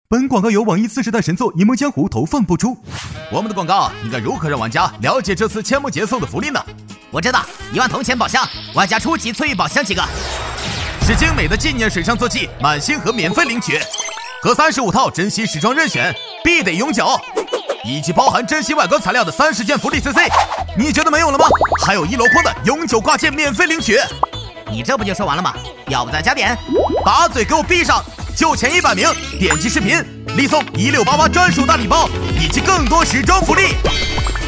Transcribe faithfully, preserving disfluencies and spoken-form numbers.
本广告由网易次时代神作《一梦江湖》投放播出。 我们的广告应该如何让玩家了解这次千木节送的福利呢？ 我知道，一万铜钱宝箱，玩家初级翠玉宝箱几个， 是精美的纪念水上坐骑满星河免费领取，和三十五套珍稀时装任选，必得永久，以及包含珍稀外观材料的三十件福利 C C。你觉得没有了吗？还有一箩筐的永久挂件免费领取。 你这不就说完了吗？要不再加点？ 把嘴给我闭上！就前一百名点击视频，立送一六八八专属大礼包以及更多时装福利。